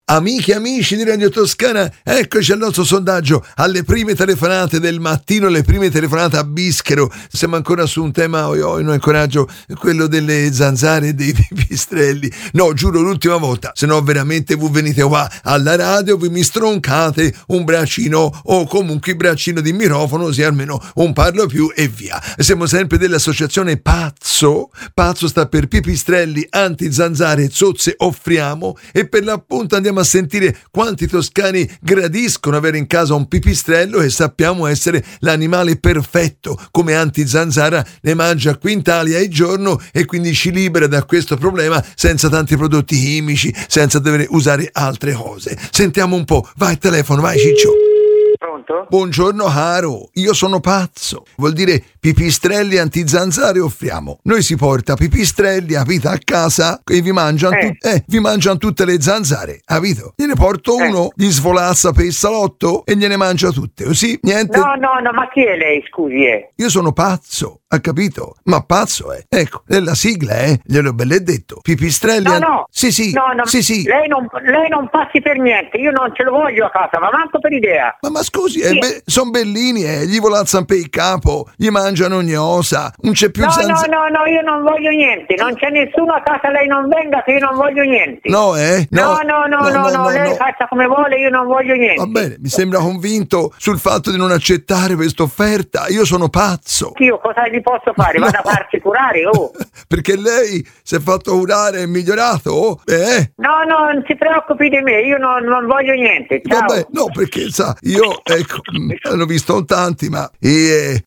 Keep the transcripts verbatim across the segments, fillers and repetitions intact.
Amiche e amici di Radio Toscana, eccoci al nostro sondaggio, alle prime telefonate del mattino, le prime telefonate a Bischero. Siamo ancora su un tema, oi oi, non incoraggio, quello delle zanzare e dei pipistrelli. No, giuro, l'ultima volta, se no veramente voi venite qua alla radio, vi mi stroncate un braccino o comunque il braccino di microfono, sia almeno un parlo più e via. Siamo sempre dell'associazione Pazzo, Pazzo sta per pipistrelli, anti-zanzare, zozze offriamo, e per l'appunto andiamo a sentire quanti toscani gradiscono avere in casa un pipistrello e sappiamo essere l'animale perfetto, come anti-zanzara ne mangia quintali al giorno e quindi ci libera da questo problema senza tanti prodotti chimici, senza dover usare altre cose. Sentiamo un po', vai telefono, vai Ciccio. Pronto? Buongiorno caro, io sono Pazzo, vuol dire pipistrelli anti-zanzare offriamo. Noi si porta pipistrelli, capito, a casa e vi mangiano, Eh. tu- eh, vi mangiano tutte le zanzare, capito? Gliene porto Eh. uno, gli svolazza per il salotto e gliene mangia tutte, così niente. No, no, no, ma chi è lei, scusi, eh? Io sono Pazzo, ha capito? Ma Pazzo è, ecco, è la sigla, eh, gliel'ho belle detto. Pipistrelli No, an- no. Sì, sì, No, no, sì, sì. Lei non, lei non passi per niente, io non ce lo voglio a casa, ma manco per idea. Ma, ma scusi, eh, Sì. be- sono bellini, eh, gli volazzano per il capo, gli mangiano ogni osa, non c'è più No, zanzara. no, no, no, io non voglio niente, non c'è nessuno a casa, lei non venga che io non voglio niente. No, eh? No, no, no, no, no, lei no. faccia come vuole, io non voglio niente. Va bene, mi sembra convinto sul fatto di non accettare questa offerta. Io sono pazzo. Io cosa gli posso fare? Vado No. a farsi curare, oh. Perché lei si è fatto curare e migliorato, oh? Eh? No, no, non si preoccupi di me, io non, non voglio niente, ciao. Vabbè, no, perché sa, io, ecco, mh, l'ho visto tanti, ma... Eh,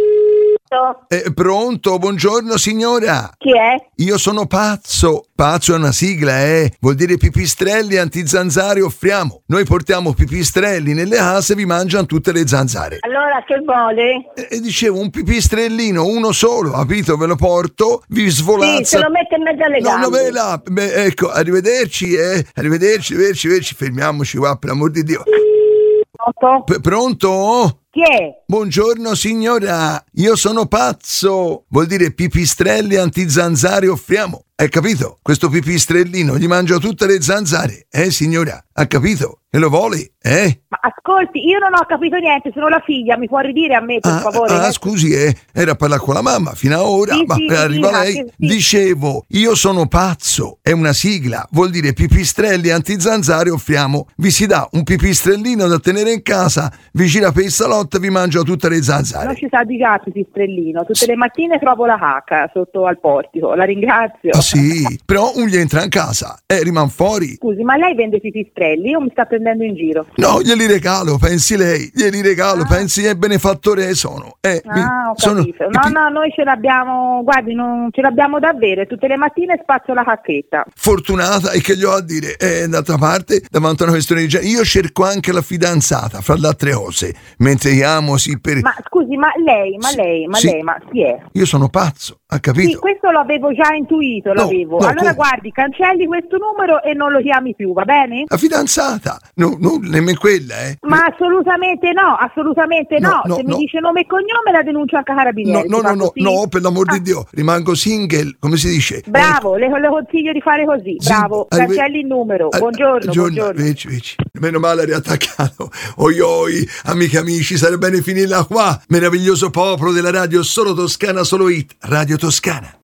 eh, pronto, buongiorno signora. Chi è? Io sono Pazzo. Pazzo è una sigla, eh? Vuol dire pipistrelli anti-zanzare offriamo. Noi portiamo pipistrelli nelle case e vi mangiano tutte le zanzare. Allora che vuole? E e dicevo, un pipistrellino, uno solo, capito? Ve lo porto, vi Sì, svolazza. se lo mette in mezzo alle No, no, gambe. beh, là, beh, ecco, arrivederci, eh? Arrivederci, arrivederci, arrivederci, fermiamoci qua, per l'amor di Dio. Pronto? P- pronto? Chi è? Buongiorno signora, io sono Pazzo, vuol dire pipistrelli anti-zanzare offriamo. Hai capito? Questo pipistrellino gli mangia tutte le zanzare, eh signora? Ha capito? E lo vuole, eh? Ma ascolti, io non ho capito niente, sono la figlia, mi può ridire a me per Ah, favore? ah, scusi, eh, era a parlare con la mamma fino a ora, Sì, ma sì, arriva sì, ma lei. che- sì. Dicevo, io sono Pazzo, è una sigla, vuol dire pipistrelli anti-zanzare offriamo. Vi si dà un pipistrellino da tenere in casa, vi gira per il salotto e vi mangia tutte le zanzare. Non ci sa di già pipistrellino, tutte le mattine trovo la cacca sotto al portico, la ringrazio. Ah sì, però un gli entra in casa e rimane fuori. Scusi, ma lei vende pipistrelli o mi sta prendendo in giro? No, glieli regalo, pensi lei, glieli regalo, pensi che benefattore sono. Eh, mi- Ah, ho sono capito. i No, pi- no, noi ce l'abbiamo, guardi, non ce l'abbiamo davvero, tutte le mattine spazzo la cacchetta. Fortunata, e che gli ho a dire? Eh, d'altra parte, davanti a una questione di genere, io cerco anche la fidanzata, fra le altre cose, mentre amo sì per... Ma scusi, ma lei, ma Sì, lei, ma sì. lei, ma chi è? Io sono pazzo, ha capito? Sì, questo lo avevo già intuito, No, l'avevo. no, allora come? guardi, cancelli questo numero e non lo chiami più, va bene? La fidanzata, no, no, nemmeno quella, eh. Ma assolutamente no, assolutamente No, no. no, Se no. mi dice nome e cognome la denuncio anche a No, carabinieri. no, Si no, fa no, così? no, per l'amor di Ah, Dio, rimango single, come si dice? Bravo, le, le consiglio di fare così. Sì, Bravo, arrive- cancelli il numero. Ah, Buongiorno, buongiorno. Veci, veci. Meno male riattaccato. Oi oi, amiche e amici, sarebbe bene finirla qua. Meraviglioso popolo della radio, solo Toscana, solo hit, Radio Toscana.